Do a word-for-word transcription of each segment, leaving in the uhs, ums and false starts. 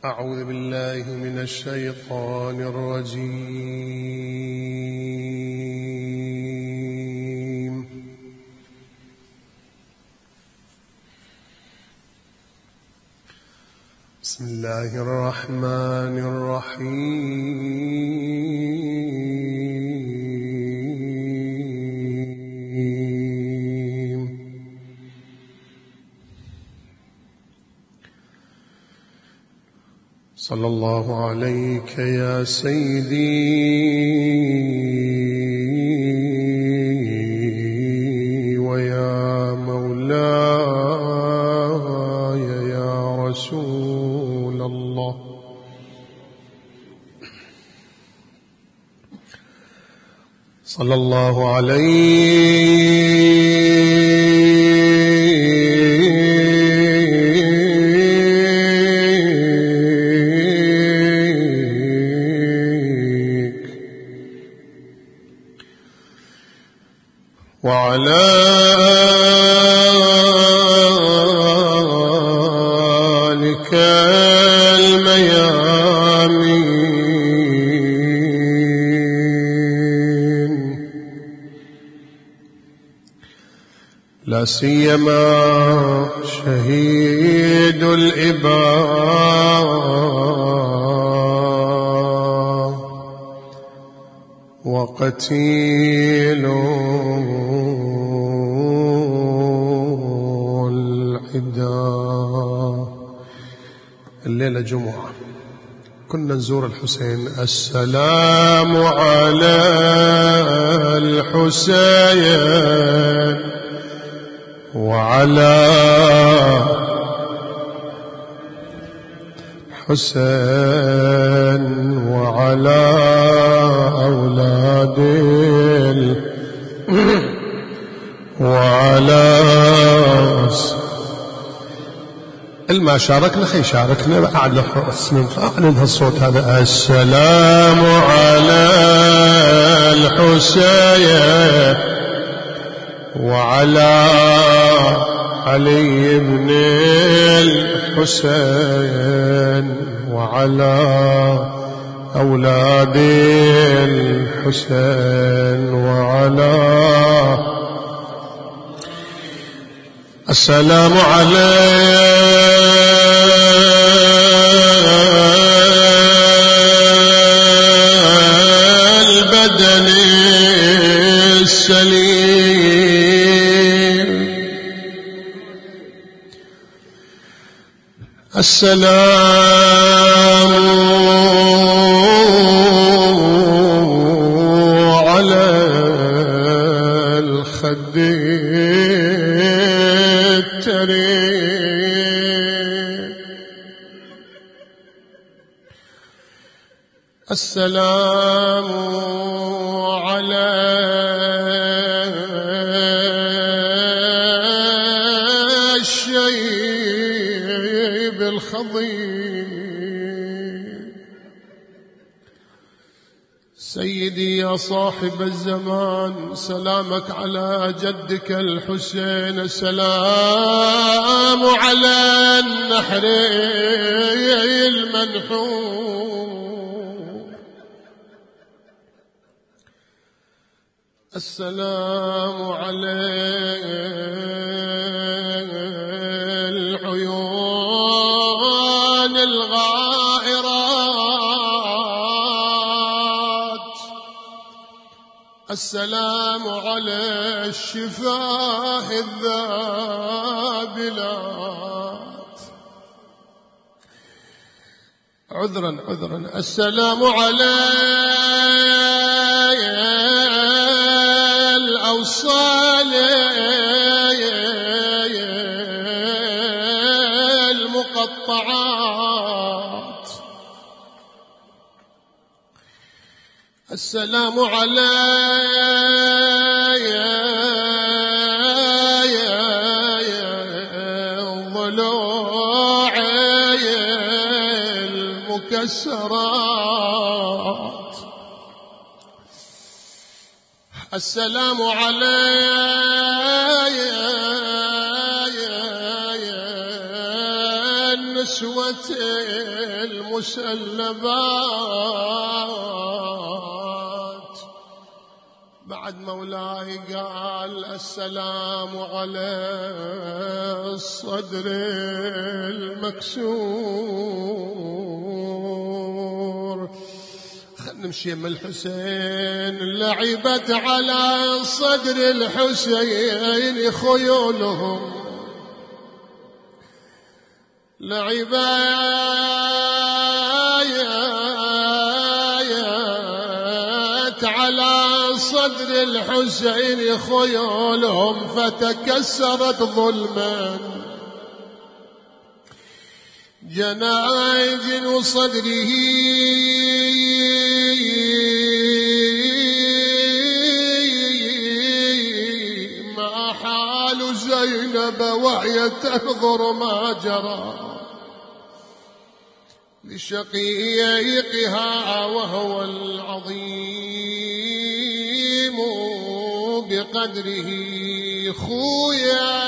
أعوذ بالله من الشيطان الرجيم. بسم الله الرحمن الرحيم. صلى الله عليك يا سيدي ويا مولاي يا رسول الله. صلى الله عليك وعلى آلك الميامين، لا سيما شهيد الإباء وقتيل العدا. الليلة جمعة كنا نزور الحسين. السلام على الحسين وعلى حسين وعلى أولاد وعلى الما شاركنا خي شاركنا بعد اسم أعلن هالصوت هذا. السلام على الحسين وعلى علي بن الحسين وعلى أولاد الحسين وعلى السلام على البدن السليم. السلام على الخد التريم. السلام على الشيب الخضير. سيدي يا صاحب الزمان، سلامك على جدك الحسين. السلام على النحر المنحور. السلام على العيون الغائرات. السلام على الشفاه الذابلات. عذرا عذرا. السلام على الأوصال المقطعات. السلام على ضلوع المكسرات. السلام على النسوة المسلبات بعد مولاي قال السلام على الصدر المكسور. خلنا نمشي من الحسين. لعبت على صدر الحسين خيولهم، لعبت على صدر الحسين خيولهم فتكسرت ظلما جناجن صدره ما حال زينب وهي تنظر ما جرى لشقيقها وهو العظيم بقدره. خويا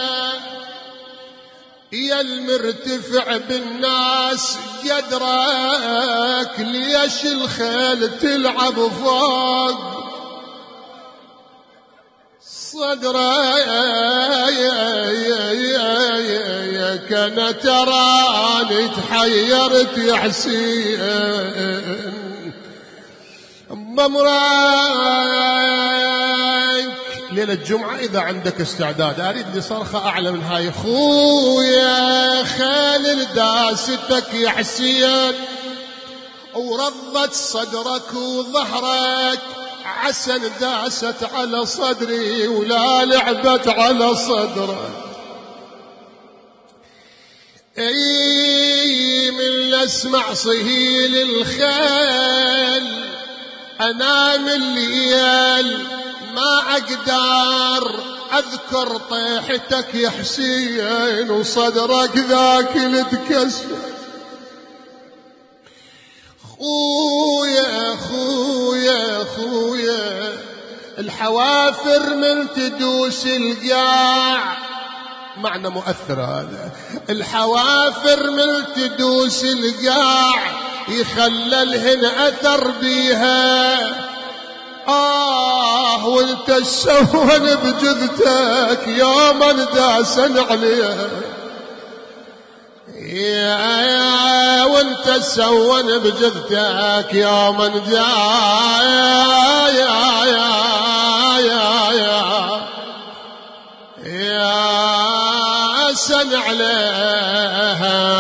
يا المرتفع بالناس قدرك، ليش الخيل تلعب فوق صدرك؟ انا تراني تحيرت يا حسين بمراك. ليلة الجمعة إذا عندك استعداد أريد لي صرخة أعلى من هاي. خويا خالد داستك يا حسين ورضت صدرك وظهرك، عسل داست على صدري ولا لعبت على صدرك. اي من اسمع صهيل الخيل انام الليل ما اقدر اذكر طيحتك يا حسين وصدرك ذاك اللي تكسر. خويا خويا خويا الحوافر من تدوس القاع، معنى مؤثر هذا، الحوافر من تدوس القاع يخللهن أثر بيها. آه وانت تسون بجثتك يوما داسن عليها، يا يا وانت تسون بجثتك يوما جا يا يا يا يا يا سن عليها.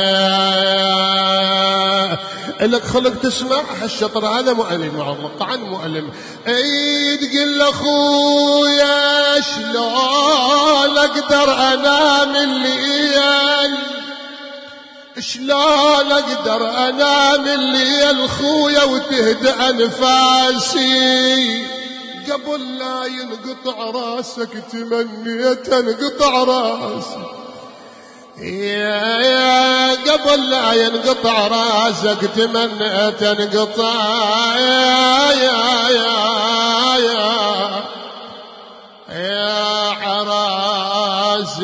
لك خلق تسمع هالشطر هذا مؤلم مقطعا مؤلم. اي تقول لاخويا شلون اقدر انام الليل، شلون اقدر انام الليل خويا وتهدأ انفاسي. قبل لا ينقطع راسك تمنيت انقطع راسك، يا يا قبل لا ينقطع راسك تمنيت انقطع. يا يا يا يا يا عراس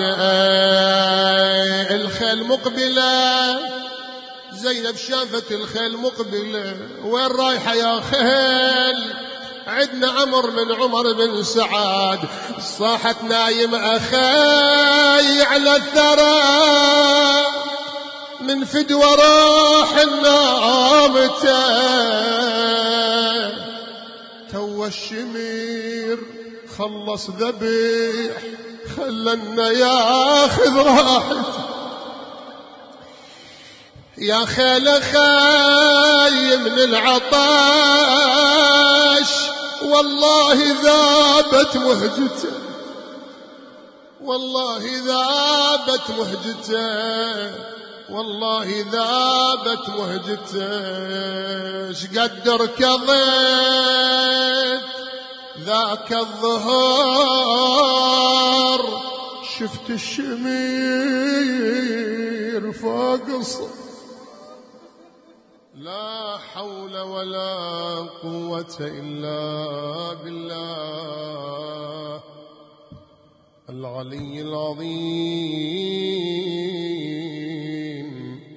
الخيل مقبلة. زينب شافت الخيل مقبلة، وين رايحة يا خيل؟ عدنا عمر من عمر بن سعاد. صاحت نايم أخاي على الثرى من فدوى روح النامته، تو الشمير خلص ذبيح خلنا ياخذ راحته. يا خيل خاي من العطاش والله ذابت مهجته، والله ذابت مهجته، والله ذابت مهجته. شقدر كضيت ذاك الظهر شفت الشمير فوق الصف. لا حول ولا قوة إلا بالله العلي العظيم.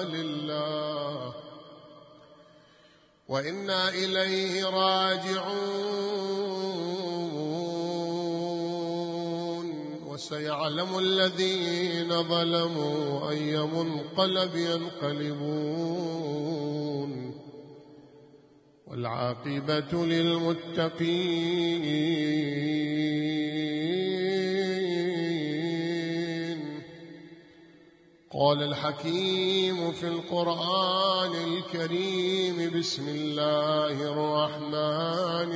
لله وإنا إليه راجعون وسيعلم الذين ظلموا أي منقلب ينقلبون والعاقبة للمتقين. قال الحكيم في القرآن الكريم: بسم الله الرحمن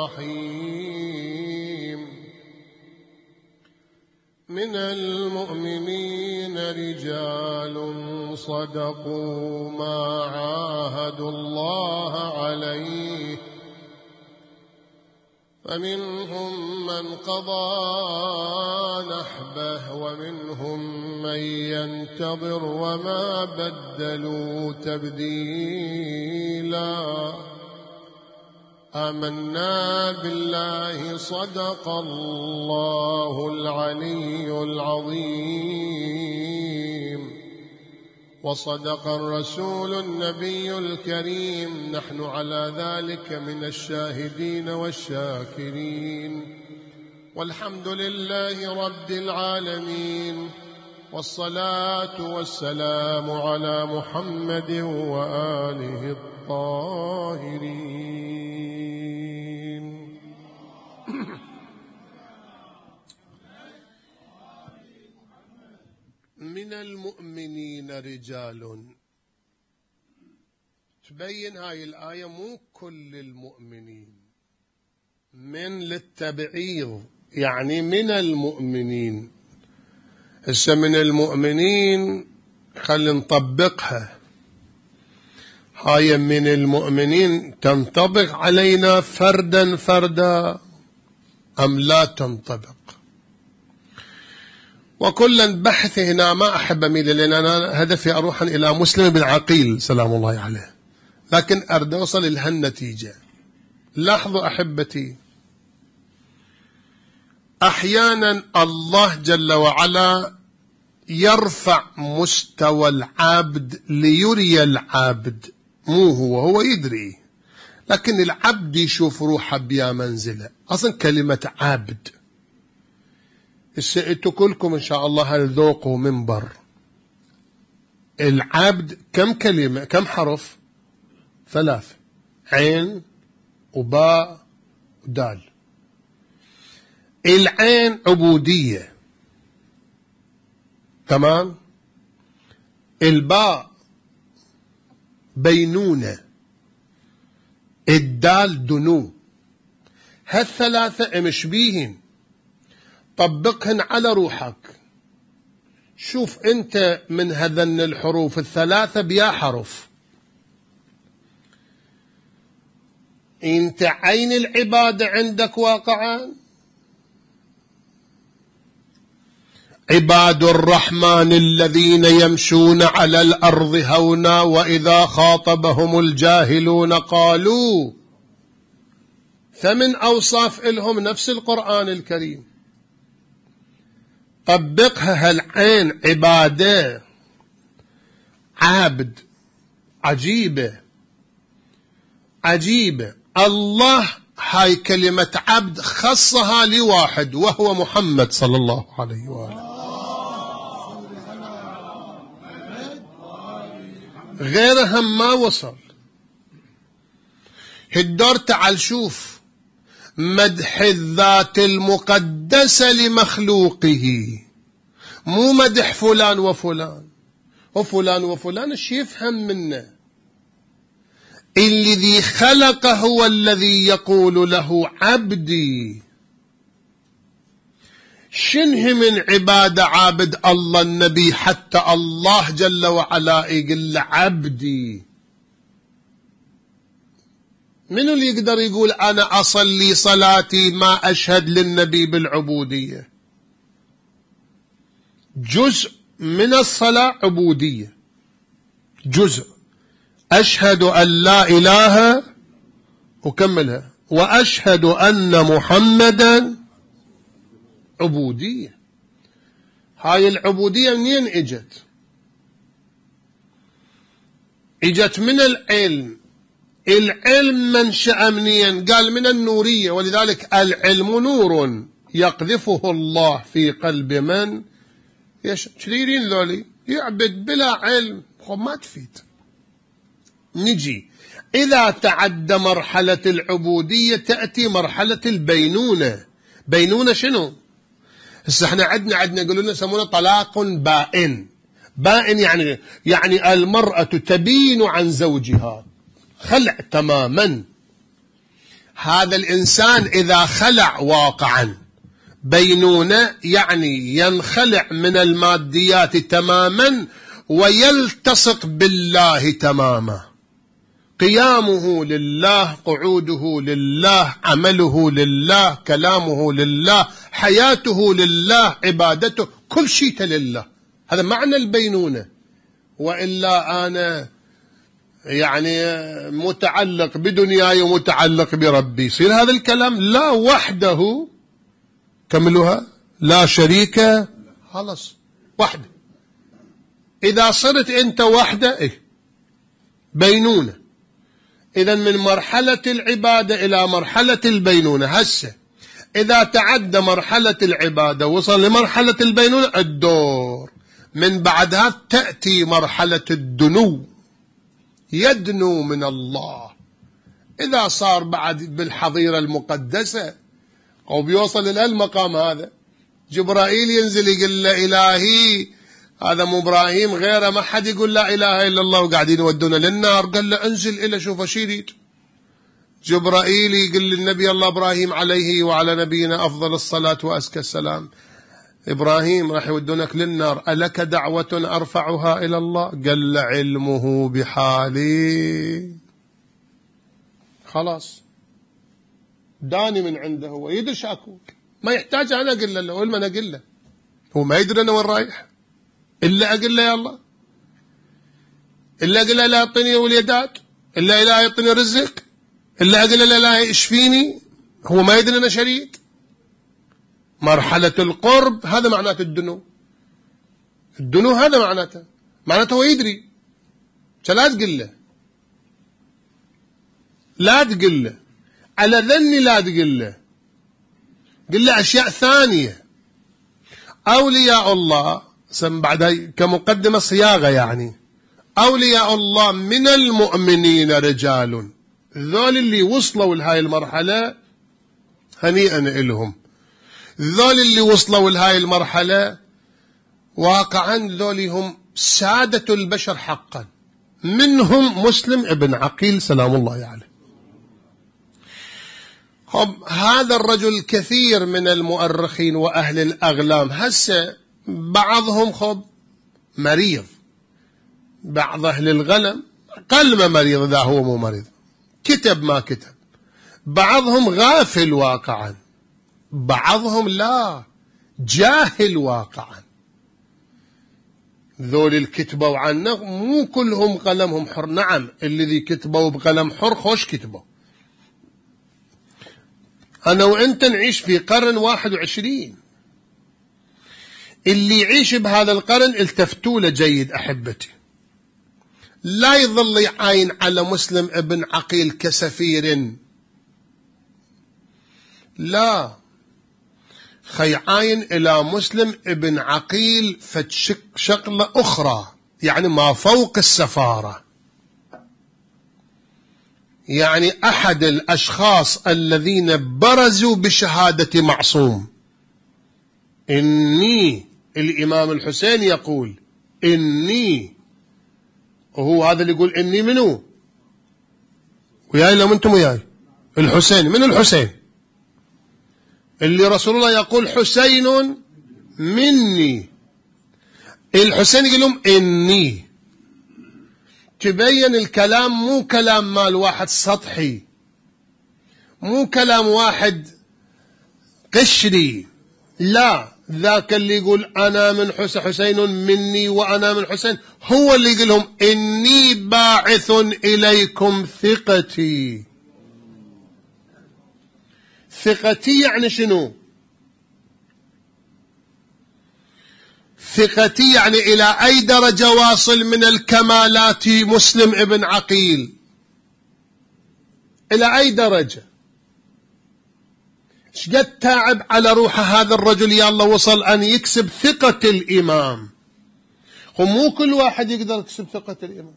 الرحيم. من المؤمنين رجال صدقوا ما عاهدوا الله عليه فمنهم من قضى نحبه ومنهم من ينتظر وما بدلوا تبديلا. آمنا بالله صدق الله العلي العظيم وصدق الرسول النبي الكريم. نحن على ذلك من الشاهدين والشاكرين والحمد لله رب العالمين والصلاة والسلام على محمد وآله الطاهرين. من المؤمنين رجال، تبين هاي الآية مو كل المؤمنين، من للتبعيض، يعني من المؤمنين. هسه من المؤمنين خلي نطبقها، هاي من المؤمنين تنطبق علينا فردا فردا أم لا تنطبق؟ وكلا بحث هنا ما أحب أميل، لأن أنا هدفي أروح إلى مسلم بن عقيل سلام الله عليه، لكن أريد أوصل إلى هالنتيجة. لاحظوا أحبتي، أحيانا الله جل وعلا يرفع مستوى العبد ليري العبد، مو هو هو يدري، لكن العبد يشوف روحه بيا منزله. أصلا كلمة عبد، انتوا كلكم إن شاء الله هل ذوقوا منبر. العبد كم كلمة، كم حرف؟ ثلاث، عين وباء ودال. العين عبودية، تمام. الباء بينونة، الدال دنو. هالثلاثة مشبيهن، طبقهن على روحك. شوف انت من هذن الحروف الثلاثة بيا حرف. انت عين العبادة عندك واقعا. عباد الرحمن الذين يمشون على الأرض هونا وإذا خاطبهم الجاهلون قالوا. فمن أوصاف إلهم نفس القرآن الكريم. طبقها هالعين عبادة، عابد، عجيبة عجيبة. الله هاي كلمة عبد خصها لواحد وهو محمد صلى الله عليه وآله. غيرهم ما وصل. الدور تعال شوف مدح الذات المقدسة لمخلوقه، مو مدح فلان وفلان وفلان وفلان. ايش يفهم منه؟ الذي خلق هو الذي يقول له عبدي. شنه من عبادة عابد الله النبي حتى الله جل وعلا يقول عبدي؟ منو اللي يقدر يقول أنا أصلي صلاتي ما أشهد للنبي بالعبودية؟ جزء من الصلاة عبودية، جزء. أشهد أن لا إله، وكملها، وأشهد أن محمدا عبودية. هاي العبودية منين اجت؟ اجت من العلم. العلم منشأ منين؟ قال من النورية، ولذلك العلم نور يقذفه الله في قلب من يشاء. شريرين ذولي يعبد بلا علم، خب ما تفيد. نجي إذا تعدى مرحلة العبودية تأتي مرحلة البينونة. بينونة شنو؟ هسه احنا عندنا عندنا يقولون يسمونه طلاق بائن. بائن يعني يعني المرأة تبين عن زوجها خلع تماما. هذا الإنسان إذا خلع واقعا بينونة يعني ينخلع من الماديات تماما ويلتصق بالله تماما. قيامه لله، قعوده لله، عمله لله، كلامه لله، حياته لله، عبادته، كل شيء لله. هذا معنى البينونة. وإلا أنا يعني متعلق بدنياي ومتعلق بربي، يصير هذا الكلام؟ لا، وحده كملوها لا شريك، خلص وحده. إذا صرت أنت وحده إيه؟ بينونة. إذا من مرحلة العبادة إلى مرحلة البينونة. هسه إذا تعدى مرحلة العبادة وصل لمرحلة البينونة الدور، من بعدها تأتي مرحلة الدنو، يدنو من الله. إذا صار بعد بالحظيرة المقدسة أو بيوصل إلى المقام هذا، جبرائيل ينزل يقول له إلهي هذا مو إبراهيم غيره، ما حد يقول لا إله إلا الله وقاعدين يودونا للنار. قال له انزل إلى شوف شو يريد. جبرائيل يقول للنبي الله إبراهيم عليه وعلى نبينا أفضل الصلاة وأزكى السلام، إبراهيم راح يودونك للنار، ألك دعوة أرفعها إلى الله؟ قال علمه بحالي. خلاص داني من عنده، هو يدري شاكو، ما يحتاج أنا أقول له، وين ما أنا أقول له، هو ما يدري أنا وين رايح، إلا أقول له يا الله، إلا أقول له لا يعطيني وليدات، إلا إله يعطيني رزق، إلا أقول له لا يشفيني، هو ما يدري أنا شريك. مرحلة القرب هذا معناته الدنو. الدنو هذا معناته معناته هو يدري. فلا تقل له، لا تقل له على ذني، لا تقل له، قل له أشياء ثانية. أولياء الله سم بعدها كمقدمة صياغة، يعني أولياء الله من المؤمنين رجال، ذول اللي وصلوا لهاي المرحلة هنيئا إلهم. ذول اللي وصلوا لهاي المرحلة واقعا ذول هم سادة البشر حقا. منهم مسلم ابن عقيل سلام الله عليه. خب هذا الرجل كثير من المؤرخين وأهل الأغلام هسه بعضهم خب مريض، بعض أهل الغنم قل ما مريض إذا هو مو مريض، كتب ما كتب. بعضهم غافل واقعا، بعضهم لا جاهل واقعا. ذول الكتبوا عنه مو كلهم قلمهم حر. نعم الذي كتبوا بقلم حر خوش كتبوا. أنا وأنت نعيش في قرن واحد وعشرين، اللي يعيش بهذا القرن التفتوا له جيد أحبتي. لا يظل يعاين على مسلم ابن عقيل كسفير، لا، خيعاين إلى مسلم ابن عقيل فشقلة أخرى، يعني ما فوق السفارة، يعني أحد الأشخاص الذين برزوا بشهادة معصوم. إني الإمام الحسين يقول إني، وهو هذا اللي يقول إني منو وياي لهم أنتم وياي الحسين. من الحسين اللي رسول الله يقول حسين مني، الحسين يقول لهم إني. تبين الكلام مو كلام مال واحد سطحي، مو كلام واحد قشري، لا، ذاك اللي يقول أنا من حسين، حسين مني وأنا من حسين، هو اللي يقول لهم إني باعث إليكم ثقتي. ثقتي يعني شنو؟ ثقتي يعني إلى أي درجة واصل من الكمالات مسلم ابن عقيل؟ إلى أي درجة؟ شقد تعب على روح هذا الرجل يا الله وصل أن يكسب ثقة الإمام. ومو كل واحد يقدر يكسب ثقة الإمام.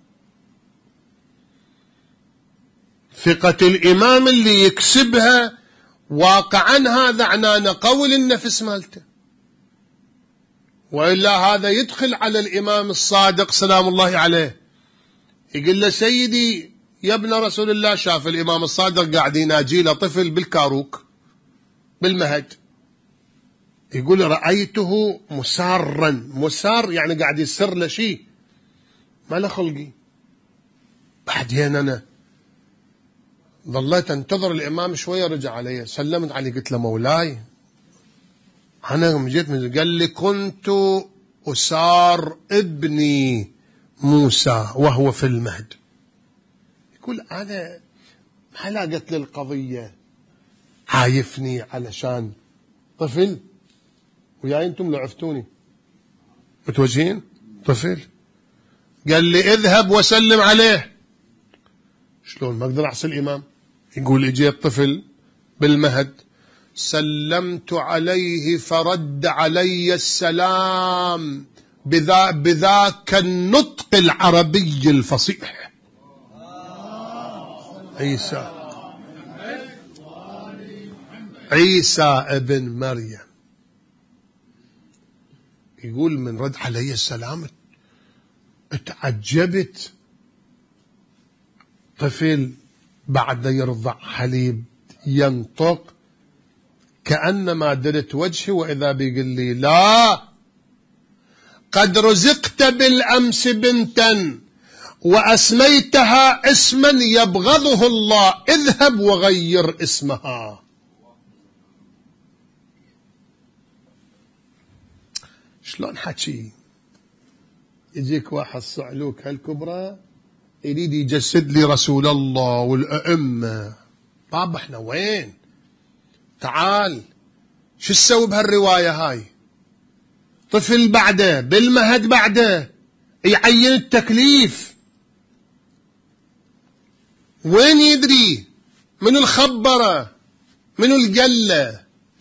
ثقة الإمام اللي يكسبها واقعا هذا عنان قول النفس مالته، وإلا هذا يدخل على الإمام الصادق سلام الله عليه يقول له سيدي يا ابن رسول الله، شاف الإمام الصادق قاعد يناجي له طفل بالكاروك بالمهد، يقول رأيته مسارا، مسار يعني قاعد يسر له شيء ما له خلقي. بعدين أنا ظليت انتظر الإمام شوية، رجع علي سلمت عليه قلت له مولاي أنا يوم جيت من قال لي كنت أسار ابني موسى وهو في المهد. يقول أنا ما لاقت لي القضية، عايفني علشان طفل ويا أنتم لعفتوني متوجهين طفل. قال لي اذهب وسلم عليه. شلون ما أقدر أحصل الإمام؟ يقول اجيت طفل بالمهد سلمت عليه فرد علي السلام بذا بذاك النطق العربي الفصيح. عيسى عيسى ابن مريم. يقول من رد علي السلام اتعجبت، طفل بعد يرضع حليب ينطق كأنما درت وجهي، وإذا بيقول لي لا قد رزقت بالأمس بنتا وأسميتها اسما يبغضه الله، اذهب وغير اسمها. شلون حكي؟ يجيك واحد صعلوك هالكبرى يريد يجسد لي رسول الله والأئمة. بابا احنا وين؟ تعال شو تسوي بهالرواية هاي؟ طفل بعده بالمهد بعده يعين التكليف، وين يدري؟ من الخبرة؟ من القلة؟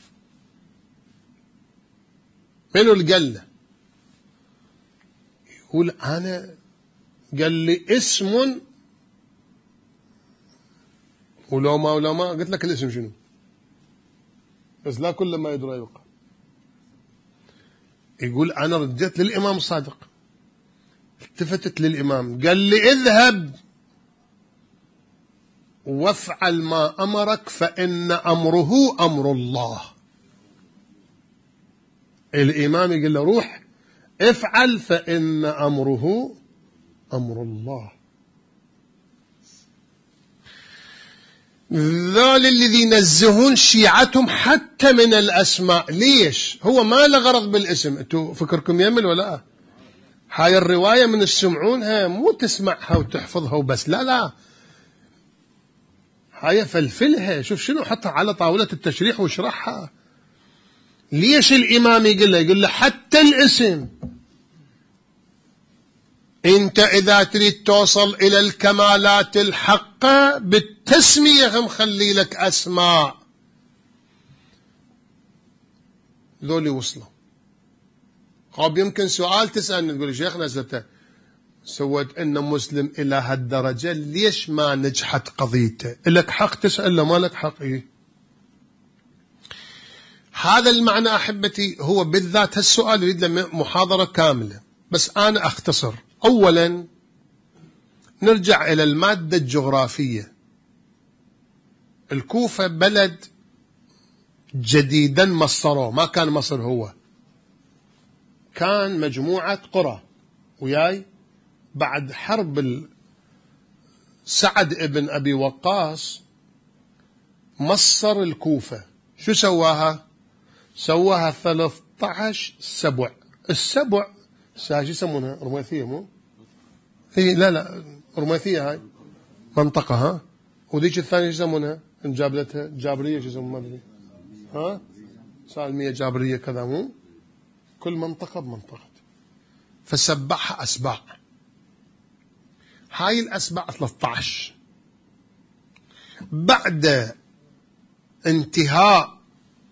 من القلة؟ يقول أنا قال لي اسم ولو ما ولو ما قلت لك الاسم شنو، بس لا كل ما يدرى يوقع. يقول أنا رديت للإمام الصادق، التفتت للإمام قال لي اذهب وافعل ما أمرك فإن أمره أمر الله. الإمام يقول له روح افعل فإن أمره أمر الله. ذول الذي ينزهون شيعتهم حتى من الأسماء. ليش؟ هو ما له غرض بالاسم. انتوا فكركم يمل ولا؟ هاي الرواية من السمعونها مو تسمعها وتحفظها وبس، لا لا، هاي فلفلها، شوف شنو حطها على طاولة التشريح واشرحها. ليش الإمام يقول له؟ يقول له حتى الاسم انت اذا تريد توصل الى الكمالات الحقة بالتسمية هم خلي لك اسماء. ذولي وصلوا. قاب يمكن سؤال تسألني تقول شيخنا زبته سويت ان مسلم الى هالدرجة ليش ما نجحت قضيته؟ لك حق تسأل له، ما لك حق. ايه هذا المعنى احبتي، هو بالذات هالسؤال يريد له محاضرة كاملة، بس انا اختصر. أولا نرجع إلى المادة الجغرافية. الكوفة بلد جديدا مصروه، ما كان مصر هو، كان مجموعة قرى وياي. بعد حرب سعد ابن أبي وقاص مصر الكوفة. شو سواها؟ سواها ثلاثة عشر سبع. السبع ساجي يسمونها رميثية مو؟ هي لا لا رميثية هاي منطقة ها. وذيك الثانية يسمونها انجابلتها جابرية، شو يسمونها ما ادري ها، سالمية جابرية كذا مو؟ كل منطقة بمنطقة. فسبعها أسباع. هاي الأسباع ثلاثة عشر. بعد انتهاء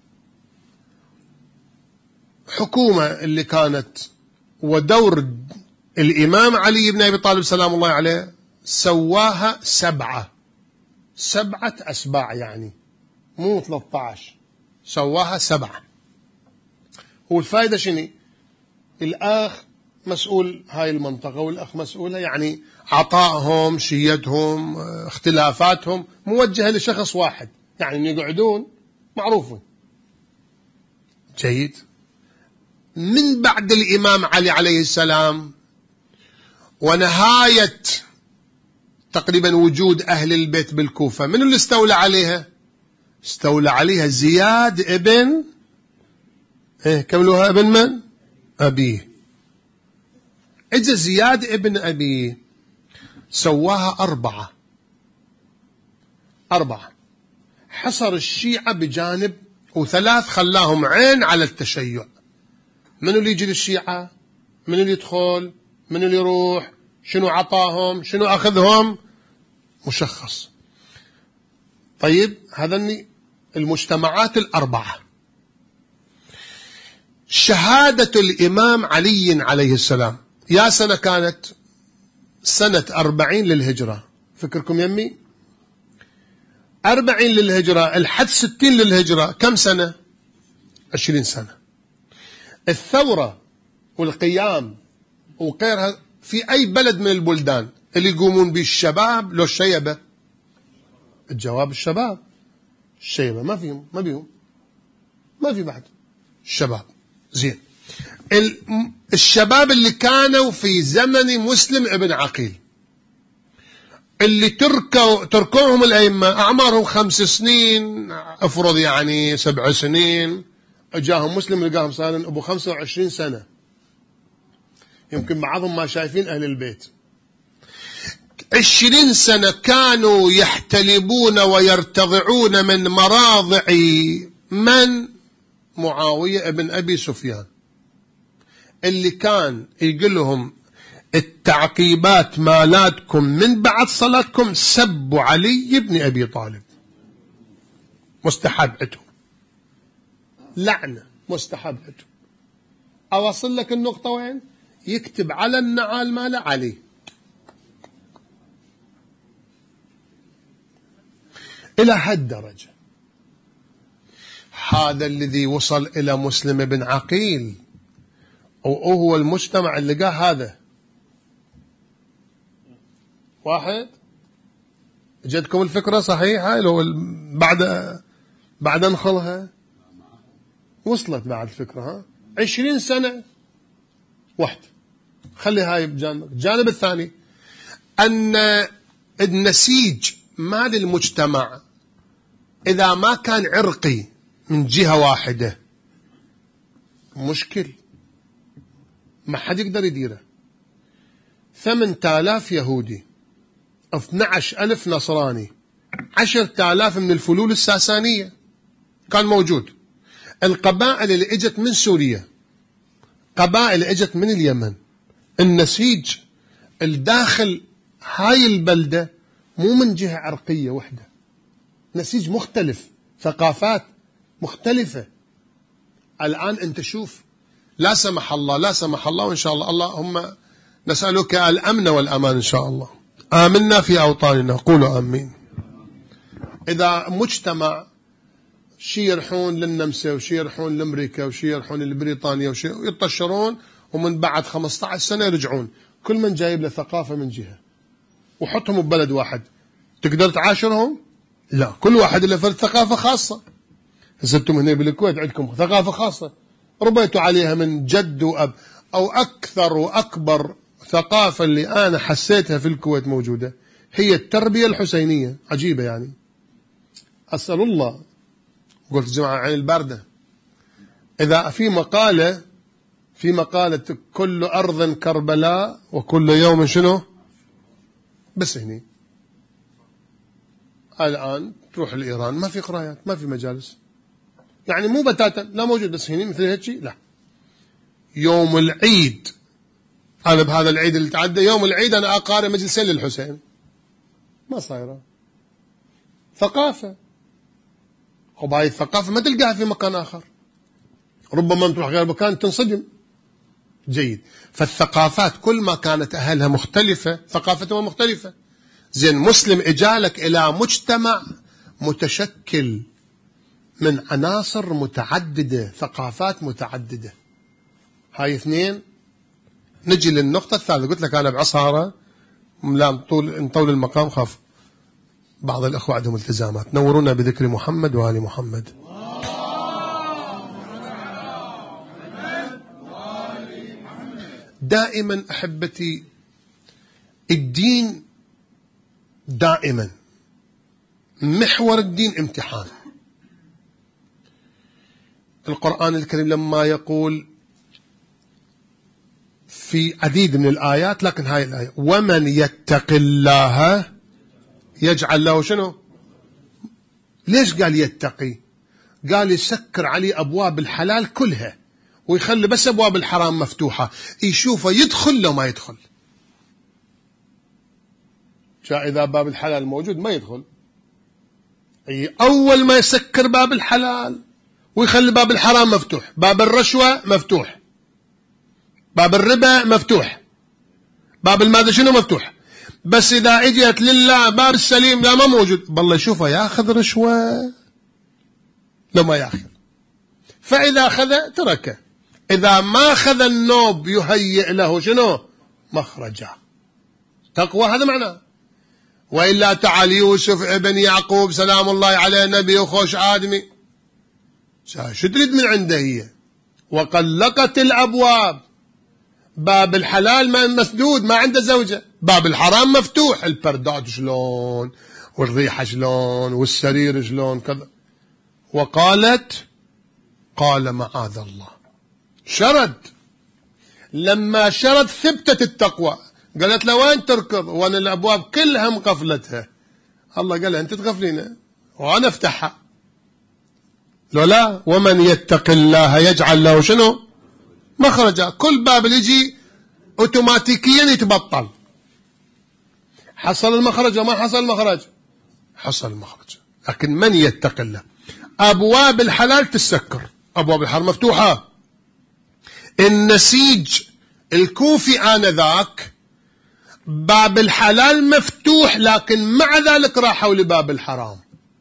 حكومة اللي كانت ودور الإمام علي بن أبي طالب سلام الله عليه، سواها سبعة سبعة أسباع، يعني مو ثلاثة عشر، سواها سبعة. والفائدة شنو؟ الأخ مسؤول هاي المنطقة والأخ مسؤولها، يعني عطائهم، شيتهم، اختلافاتهم موجهة لشخص واحد، يعني يقعدون معروفون. جيد. من بعد الإمام علي عليه السلام ونهاية تقريبا وجود أهل البيت بالكوفة، من اللي استولى عليها؟ استولى عليها زياد ابن ايه كملوها ابن من؟ أبيه. إجا زياد ابن أبيه سواها أربعة أربعة حصر الشيعة بجانب، وثلاث خلاهم عين على التشيع. من اللي يجي للشيعة؟ من اللي يدخل؟ من اللي يروح؟ شنو عطاهم؟ شنو أخذهم؟ مشخص. طيب، هذا المجتمعات الأربعة. شهادة الإمام علي عليه السلام يا سنة كانت؟ سنة أربعين للهجرة. فكركم يمي؟ أربعين للهجرة الحد ستين للهجرة، كم سنة؟ عشرين سنة. الثورة والقيام وغيرها في أي بلد من البلدان اللي يقومون به الشباب لو الشيبة؟ الجواب الشباب. الشيبة ما فيهم، ما بيهم، ما في بعد الشباب. زين. الشباب اللي كانوا في زمن مسلم ابن عقيل، اللي تركوا تركوهم الأئمة أعمارهم خمس سنين، افرض يعني سبع سنين، جاهم مسلم لقاهم صار أبو خمسة وعشرين سنة، يمكن بعضهم ما شايفين أهل البيت. عشرين سنة كانوا يحتلبون ويرتضعون من مراضع من؟ معاوية ابن أبي سفيان، اللي كان يقول لهم التعقيبات مالاتكم من بعد صلاتكم سبوا علي بن أبي طالب، مستحب عندهم، لعنة مستحب عندهم. أوصل لك النقطة وين؟ يكتب على النعال ماله علي. إلى هالدرجة. هذا الذي وصل إلى مسلم بن عقيل، وهو المجتمع اللي قاه هذا. واحد جدكم الفكرة صحيحة؟ لو بعد بعد نخلها وصلت بعد الفكرة. ها عشرين سنة واحد. خلي هاي بجانب. الجانب الثاني أن النسيج مال المجتمع إذا ما كان عرقي من جهة واحدة مشكل، ما حد يقدر يديره. ثمانية آلاف يهودي، اثني عشر ألف نصراني، عشرة آلاف من الفلول الساسانية كان موجود. القبائل اللي اجت من سوريا، قبائل اجت من اليمن. النسيج الداخل هاي البلدة مو من جهة عرقية وحدة، نسيج مختلف، ثقافات مختلفة. الآن أنت شوف، لا سمح الله لا سمح الله، وإن شاء الله اللهم نسألك الأمن والأمان إن شاء الله. آمنا في أوطاننا، قولوا آمين. إذا مجتمع شي يرحون للنمسا وشي يرحون لأمريكا وشي يرحون لبريطانيا وشي يطشرون، ومن بعد خمسة عشر سنة يرجعون، كل من جايب له ثقافة من جهة وحطهم ببلد واحد، تقدر تعاشرهم؟ لا، كل واحد له فرد ثقافة خاصة. هسه هنا بالكويت عندكم ثقافة خاصة ربيتوا عليها من جد وأب، أو أكثر وأكبر ثقافة اللي أنا حسيتها في الكويت موجودة هي التربية الحسينية. عجيبة يعني. أسأل الله، قلت جماعة عين الباردة، إذا في مقالة في مقالة كل أرض كربلاء وكل يوم شنو؟ بس هني الآن تروح لإيران ما في قرايات، ما في مجالس، يعني مو بتاتا لا موجود، بس هني مثل هيك لا. يوم العيد أنا بهذا العيد اللي تعدى يوم العيد أنا أقارئ مجلسين للحسين، ما صايرة ثقافة. وبهاي الثقافة ما تلقاها في مكان آخر، ربما تروح غير مكان تنصدم. جيد. فالثقافات كل ما كانت أهلها مختلفة ثقافتها مختلفة. زين مسلم إجالك إلى مجتمع متشكل من عناصر متعددة، ثقافات متعددة. هاي اثنين. نجي للنقطة الثالثة. قلت لك أنا بعصارة لا نطول نطول المقام، خاف بعض الأخوة عندهم التزامات. نورونا بذكر محمد وآل محمد. دائما أحبتي الدين دائما محور الدين امتحان. القرآن الكريم لما يقول في عديد من الآيات، لكن هاي الآية ومن يتق الله يجعل له شنو؟ ليش قال يتقي؟ قال يسكر عليه أبواب الحلال كلها ويخلي بس أبواب الحرام مفتوحة، يشوفه يدخل لو ما يدخل. جاء إذا باب الحلال موجود ما يدخل. أي أول ما يسكر باب الحلال ويخلي باب الحرام مفتوح، باب الرشوة مفتوح، باب الربا مفتوح، باب الماذا شنو مفتوح. بس إذا اجت لله باب السليم لا ما موجود، بالله يشوفه ياخذ رشوة لو ما ياخذ. فإذا أخذ تركه، إذا ما أخذ النوب يهيئ له شنو؟ مخرجا. تقوى هذا معناه. وإلا تعال يوسف ابن يعقوب سلام الله عليه نبي وخوش آدمي، شو تريد من عنده هي؟ وقلقت الأبواب، باب الحلال مسدود ما عنده زوجة، باب الحرام مفتوح، البردات شلون والريحة شلون والسرير شلون كذا. وقالت قال معاذ الله، شرد. لما شرد ثبتت التقوى، قالت له وين تركض وانا الابواب كلها مقفلتها؟ الله قال انت تغفلينها وانا افتحها. لو لا ومن يتق الله يجعل له شنو؟ مخرجا. كل باب اللي يجي اوتوماتيكيا يتبطل. حصل المخرج وما حصل المخرج؟ حصل المخرج. لكن من يتق الله ابواب الحلال تسكر، ابواب الحرام مفتوحه. النسيج الكوفي آنذاك باب الحلال مفتوح، لكن مع ذلك راحوا لباب الحرام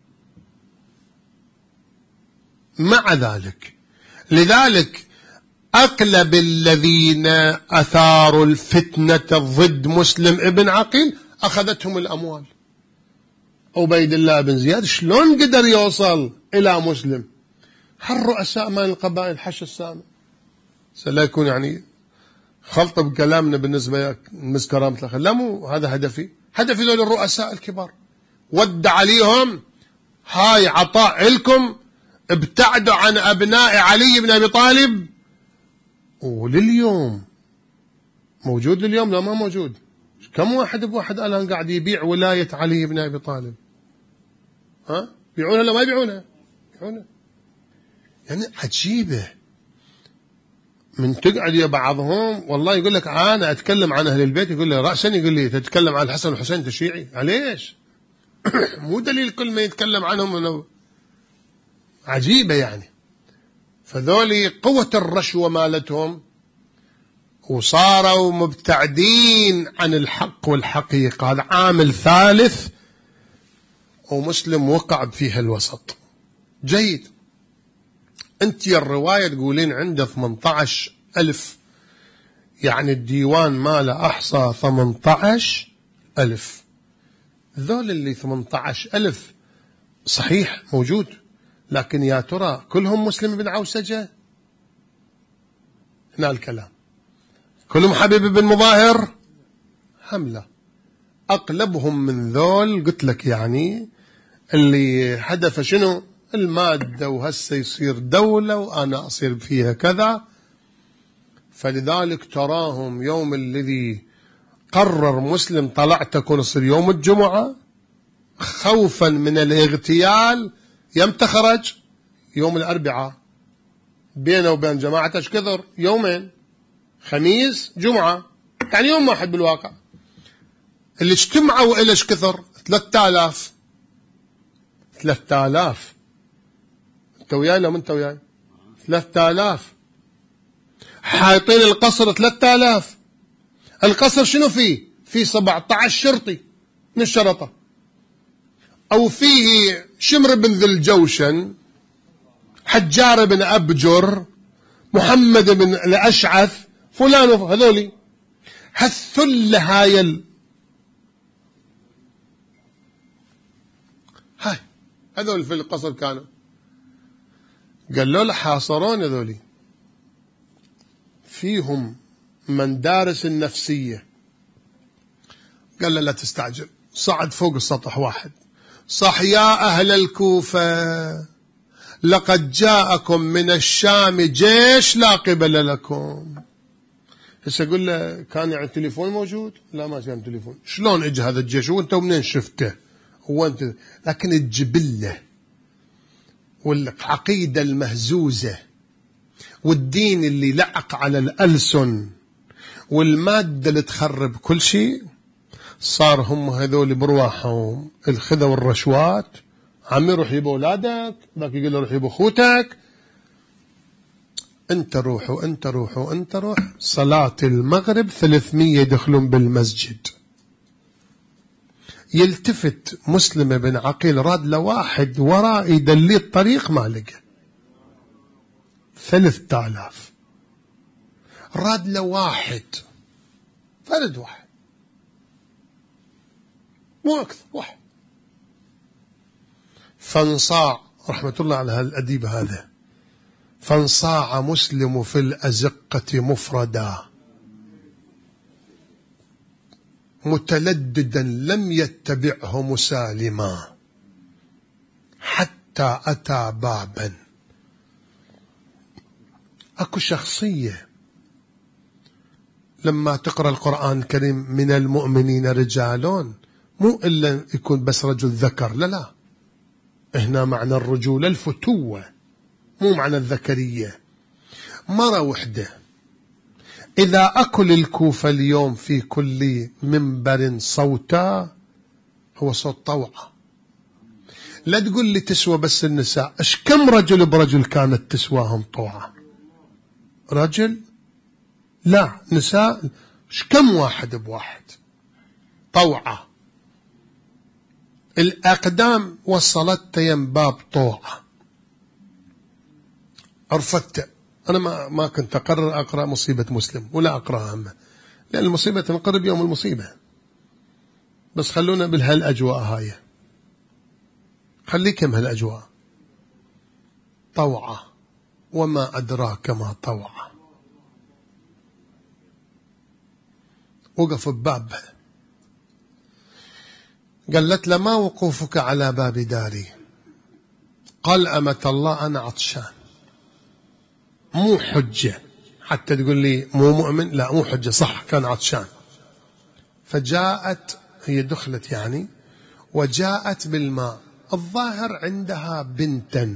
مع ذلك. لذلك أقلب الذين أثاروا الفتنة ضد مسلم ابن عقيل أخذتهم الأموال. عبيد الله بن زياد شلون قدر يوصل إلى مسلم؟ هالرؤساء مال القبائل حش السامع. سلا يكون يعني خلط بكلامنا بالنسبة للمذكرة مثل لا مو هذا هدفي. هدفي ذول الرؤساء الكبار ود عليهم هاي عطاء لكم، ابتعدوا عن أبناء علي بن أبي طالب. ولليوم موجود، لليوم لا ما موجود. كم واحد بواحد الآن قاعد يبيع ولاية علي بن أبي طالب؟ ها بيعونها ولا ما يبيعونها؟ يبيعونها. يعني عجيبة. من تقعد يا بعضهم والله يقول لك أنا أتكلم عن أهل البيت، يقول لي رأسا يقول لي تتكلم عن الحسن والحسين أنت شيعي؟ عليش؟ مو دليل كل ما يتكلم عنهم أنه عجيبة يعني. فذولي قوة الرشوة مالتهم وصاروا مبتعدين عن الحق والحقيقة. هذا عامل ثالث ومسلم وقع فيها الوسط. جيد. أنت الرواية تقولين عنده ثمانية عشر ألف، يعني الديوان ماله أحصى ثمانية عشر ألف. ذول اللي ثمانية عشر ألف صحيح موجود، لكن يا ترى كلهم مسلم بن عوسجة؟ هنا الكلام. كلهم حبيب بن مظاهر؟ حملة. أقلبهم من ذول قلت لك يعني اللي هدف شنو؟ المادة، وهسه يصير دولة وأنا أصير فيها كذا. فلذلك تراهم يوم الذي قرر مسلم طلعت تكون يصير يوم الجمعة خوفا من الاغتيال، يمتى خرج؟ يوم الأربعاء. بينه وبين جماعة ايش كثر؟ يومين، خميس جمعة. يعني يوم واحد بالواقع. اللي اجتمعوا إليش كثر؟ ثلاثة آلاف. ثلاثة آلاف. انت وياي لو انت وياي؟ ثلاثة آلاف حايطين القصر. ثلاثة آلاف. القصر شنو فيه؟ فيه سبعة عشر شرطي من الشرطة، أو فيه شمر بن ذي الجوشن، حجار بن أبجر، محمد بن الأشعث، فلان، هذولي هالثلة هايل. هاي هذول في القصر كانوا. قال له حاصرون هذولي، فيهم من دارس النفسية. قال له لا تستعجل. صعد فوق السطح واحد، صح يا أهل الكوفة، لقد جاءكم من الشام جيش لا قبل لكم. هسه أقول له كان يعني التليفون موجود؟ لا ما كان تليفون. شلون اجى هذا الجيش وانت منين شفته؟ هو انت. لكن الجبلة والعقيدة المهزوزة والدين اللي لعق على الألسن والمادة اللي تخرب كل شيء، صار هم هذول برواحهم الخذا والرشوات. عم يروح يبو أولادك، باك يقول له روح يبو أخوتك، انت روح وانت روح وانت روح. صلاة المغرب ثلاثمية يدخلون بالمسجد. يلتفت مسلم بن عقيل راد لواحد وراء يدلي الطريق ما لقى. ثلاثة آلاف راد لواحد، فرد واحد مو أكثر، واحد. فانصاع رحمة الله على الأديب هذا، فانصاع مسلم في الأزقة مفردا متلددا لم يتبعه مسالما حتى أتى بابا. أكو شخصية لما تقرأ القرآن الكريم من المؤمنين رجالون، مو إلا يكون بس رجل ذكر، لا لا، هنا معنى الرجولة الفتوة، مو معنى الذكرية. مرة وحدة. إذا أكل الكوفة اليوم في كل منبر صوتا، هو صوت طوعة. لا تقول لي تسوى بس النساء، ايش كم رجل برجل كانت تسواهم طوعة؟ رجل؟ لا، نساء ايش كم واحد بواحد طوعة. الأقدام وصلت يم باب طوعة. عرفت أنا ما ما كنت أقرر أقرأ مصيبة مسلم ولا أقرأها هم، لأن المصيبة تنقرب يوم المصيبة. بس خلونا بالهالأجواء هاي، خليكم هالأجواء. طوعة، وما أدراك ما طوعة. وقف ببابها، قالت له ما وقوفك على باب داري؟ قال أمة الله أنا عطشان. مو حجة حتى تقول لي مو مؤمن، لا مو حجة، صح كان عطشان. فجاءت، هي دخلت يعني، وجاءت بالماء. الظاهر عندها بنتا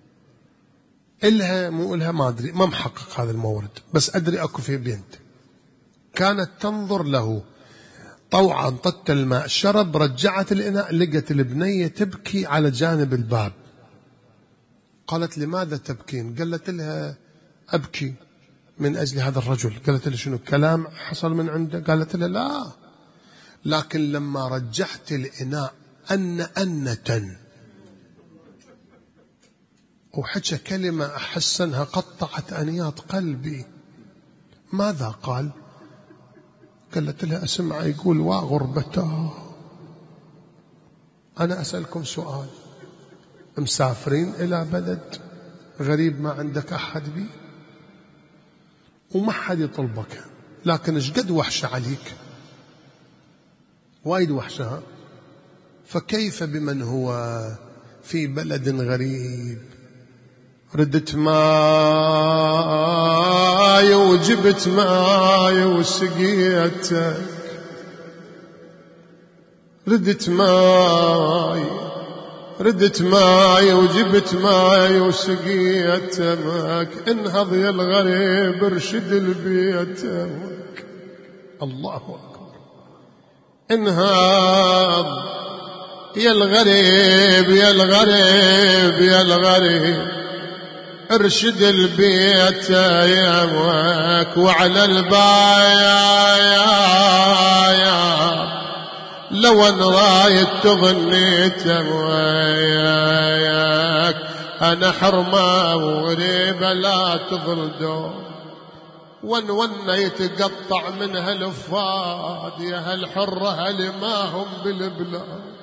إلها مو إلها ما أدري، ما محقق هذا المورد، بس أدري أكو في بنت كانت تنظر له. طوعا طت الماء، شرب، رجعت الإناء، لقت البنية تبكي على جانب الباب. قالت لماذا تبكين؟ قالت لها أبكي من أجل هذا الرجل. قالت له شنو كلام حصل من عنده؟ قالت له لا، لكن لما رجعت الإناء أن أنة وحكى كلمة أحس أنها قطعت أنيات قلبي. ماذا قال؟ قالت لها أسمع يقول وغربته. أنا أسألكم سؤال، مسافرين إلى بلد غريب ما عندك أحد بي وما حد يطلبك، لكن ايش قد وحشة عليك، وايد وحشة. فكيف بمن هو في بلد غريب؟ ردت ماي وجبت ماي وسقيتك، ردت ماي ردت ماي وجبت ماي وسقيتك، انهض يا الغريب ارشد البيتك. الله أكبر. انهض يا الغريب يا الغريب يا الغريب، ارشد البيت يمك وعلى البايا، لو ان رايد تغنيت وياك، انا حرمه وغريبه لا تظل دوم، ون ون يتقطع من هالفاد، يا هالحره هل ما هم بالبلاد،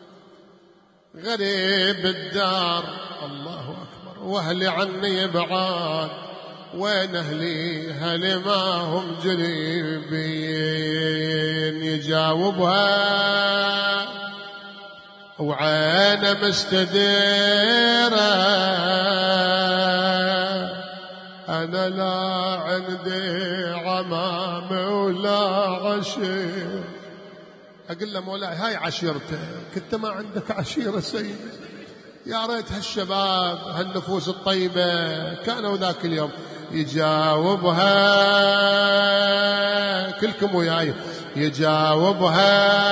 غريب الدار الله أكبر، واهلي عني بعاد، وين أهلي هل ما هم جريبين، يجاوبها وعينه مستديرة، أنا لا عندي عمام ولا عشير. أقول له مولاي هاي عشيرتك، أنت ما عندك عشيرة سيدي، يا ريت هالشباب هالنفوس الطيبة كانوا ذاك اليوم. يجاوبها كلكم وياي، يجاوبها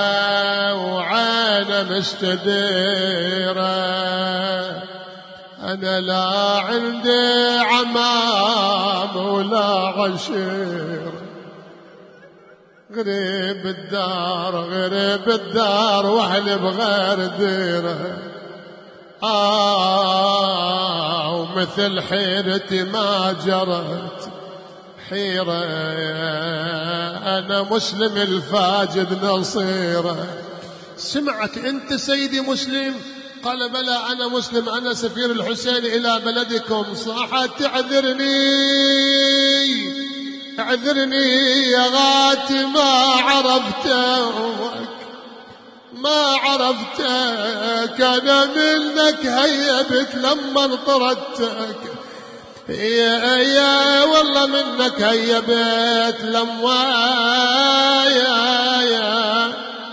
وعينه مستديرة، أنا لا عندي عمام ولا عشير، غريب الدار غريب الدار واهلي بغير ديره، آه ومثل حيرتي ما جرت حيرة، أنا مسلم الفاجد نصيره. سمعت أنت سيدي مسلم؟ قال بلى أنا مسلم، أنا سفير الحسين إلى بلدكم. صاحت تعذرني اعذرني يا غاتي ما عرفتك ما عرفتك، أنا منك هيبت لما طردتك، يا يا والله منك هيبت لما يا يا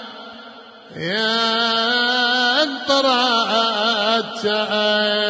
يا انطردتك.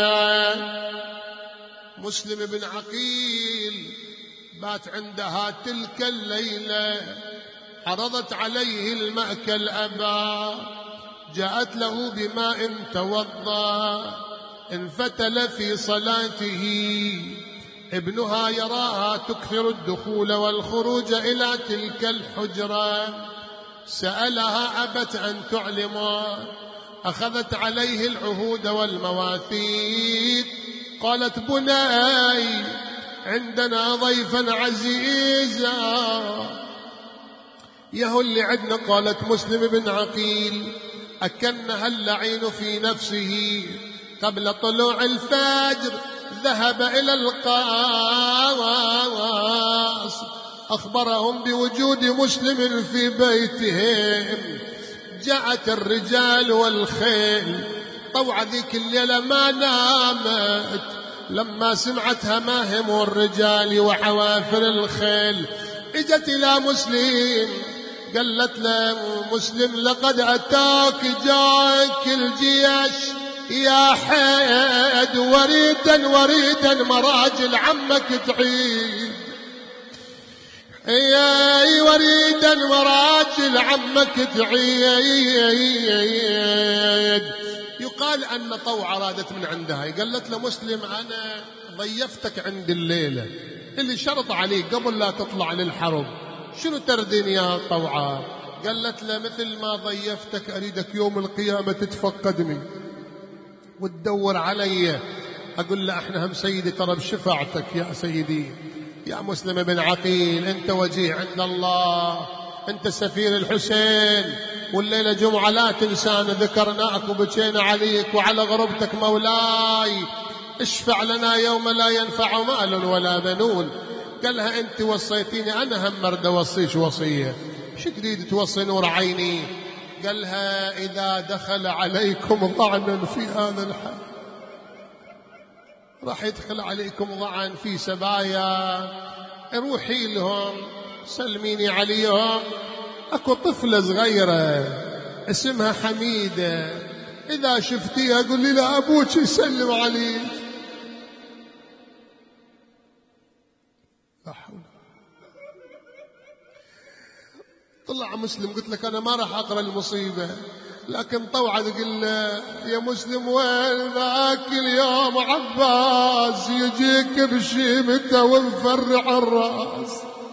مسلم بن عقيل بات عندها تلك الليلة، عرضت عليه المأكل أبا، جاءت له بماء توضأ، انفتل في صلاته، ابنها يراها تكثر الدخول والخروج إلى تلك الحجرة، سألها أبت أن تعلم، أخذت عليه العهود والمواثيق، قالت بناي عندنا ضيفا عزيزا يهو اللي عندنا. قالت مسلم بن عقيل أكنها اللعين في نفسه، قبل طلوع الفجر ذهب إلى القاص، أخبرهم بوجود مسلم في بيتهم، جاءت الرجال والخيل، طوع ذيك الليلة ما نامت، لما سمعت هماهم الرجال وحوافر الخيل، اجت إلى مسلم قالت له مسلم لقد أتاك جاك الجيش يا حيد، وريدا وريدا مراجل عمك تعيد، اي وريدا مراجل عمك تعيد. يقال أن طوع رادت من عندها، قالت له مسلم أنا ضيفتك عند الليلة، اللي شرط عليك قبل لا تطلع للحرب، شنو تردين يا طوعة؟ قالت له مثل ما ضيفتك أريدك يوم القيامة تتفقدني وتدور علي، أقول له احنا هم سيدي ترى بشفاعتك يا سيدي يا مسلم بن عقيل، انت وجيه عند الله، انت سفير الحسين، والليلة جمعة لا تنسانا، ذكرناك وبكينا عليك وعلى غربتك مولاي، اشفع لنا يوم لا ينفع مال ولا بنون. قالها انت وصيتيني، انا هم مرد اوصيش وصية، شو تريد توصي نور عيني؟ قالها اذا دخل عليكم ضعنا في هذا الحال، راح يدخل عليكم ضعن في سبايا، روحي لهم سلميني عليهم، اكو طفلة صغيرة اسمها حميدة، اذا شفتيها قولي لا ابوك يسلم عليك. لا حول. مع مسلم قلت لك أنا ما راح أقرأ المصيبة، لكن طوعة تقول له يا مسلم وين ذاك اليوم عباس يجيك بشيمته ومفرع الراس.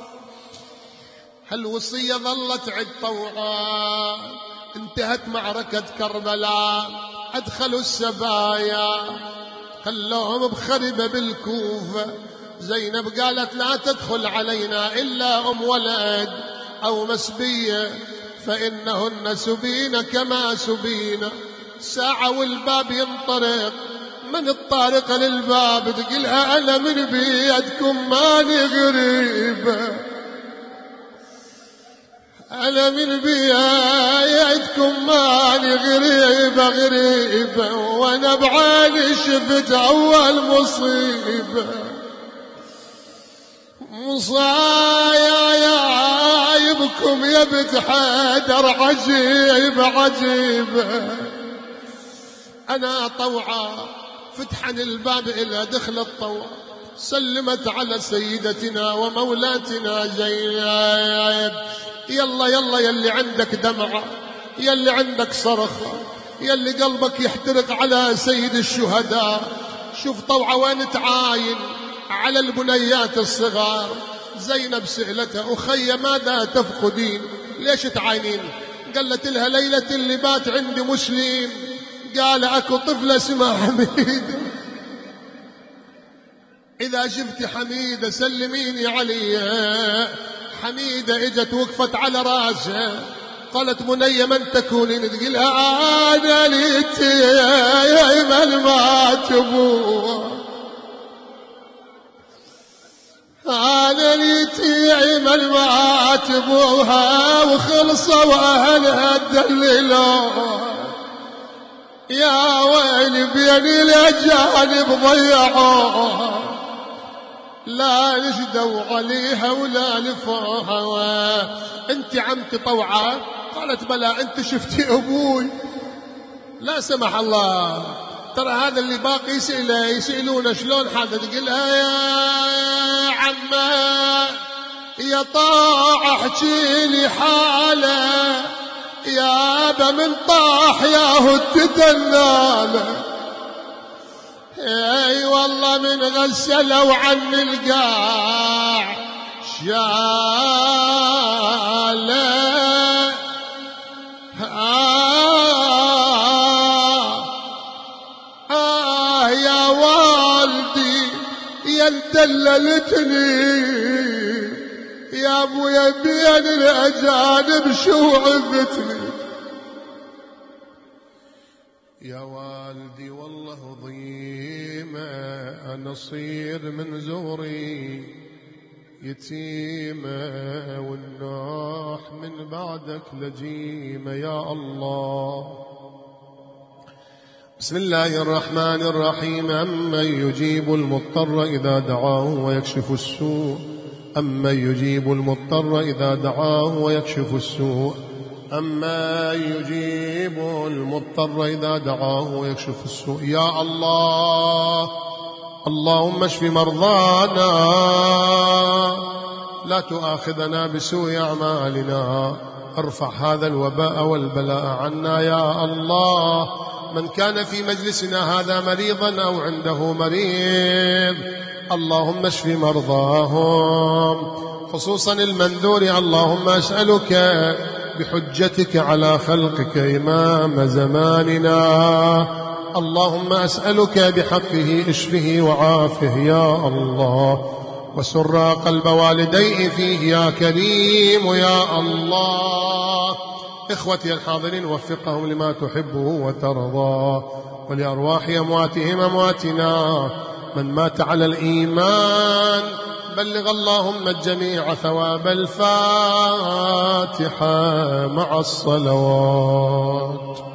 هالوصية ظلت عد طوعة. انتهت معركة كربلاء، أدخلوا السبايا خلوهم بخربة بالكوفة. زينب قالت لا تدخل علينا إلا أم ولد أو مسبية، فإنهن سبين كما سبين. ساعة والباب ينطرق، من الطارق للباب تقلها أنا من بيدكم ماني غريبة، أنا من بيدكم ماني غريبة غريبة، وأنا بعيني شفت أول مصيبة. مصايبكم يا بنت حيدر عجيب عجيبة. أنا طوعة فتحن الباب إلى دخل الطوع، سلمت على سيدتنا ومولاتنا زينب. يلا يلا يلي عندك دمعة، يلي عندك صرخة، يلي قلبك يحترق على سيد الشهداء، شوف طوعة وين تعاين على البنيات الصغار. زينب سئلتها أخي ماذا تفقدين؟ ليش تعاينين؟ قالت لها ليلة اللي بات عندي مسلم، قال أكو طفلة اسمها حميدة، إذا شفت حميدة سلميني عليها. حميدة اجت وقفت على راسها، قالت منية من تكونين؟ تقولها أنا اليتيم ما تبوها، أنا اليتيم ما تبوها، وخلصوا أهلها دللوها. يا ويلي بيني الأجانب ضيعوها، لا نجدوا عليها ولا لفوها. انت عمتي طوعة؟ قالت بلى. انت شفتي ابوي؟ لا سمح الله، ترى هذا اللي باقي يسأله يسألونه شلون حالته. تقولها يا عمه يا طاعة احكي لي حاله، يا ابا من طاح ياهو تدلاله. اي والله من غسلوا عن القاع شاله. آه, آه يا والدي يا دللتني، يا ابويا بين الاجانب شو عفتني. يا والدي والله ضيمة أنا صير من زوري يتيمة، والنوح من بعدك لجيمة يا الله. بسم الله الرحمن الرحيم. أمن يجيب المضطر إذا دعاه ويكشف السوء، أمن يجيب المضطر إذا دعاه ويكشف السوء، أما يجيب المضطر إذا دعاه ويكشف السوء. يا الله اللهم اشف مرضانا، لا تؤاخذنا بسوء أعمالنا، ارفع هذا الوباء والبلاء عنا يا الله. من كان في مجلسنا هذا مريضا أو عنده مريض اللهم اشف مرضاهم، خصوصا المنذور. اللهم أسألك بحجتك على خلقك إمام زماننا، اللهم أسألك بحقه اشفه وعافه يا الله، وسر قلب والديه فيه يا كريم يا الله. إخوتي الحاضرين وفقهم لما تحبه وترضى، ولأرواح أمواتهم أمواتنا، من مات على الإيمان بلغ اللهم الجميع ثواب الفاتحة مع الصلوات.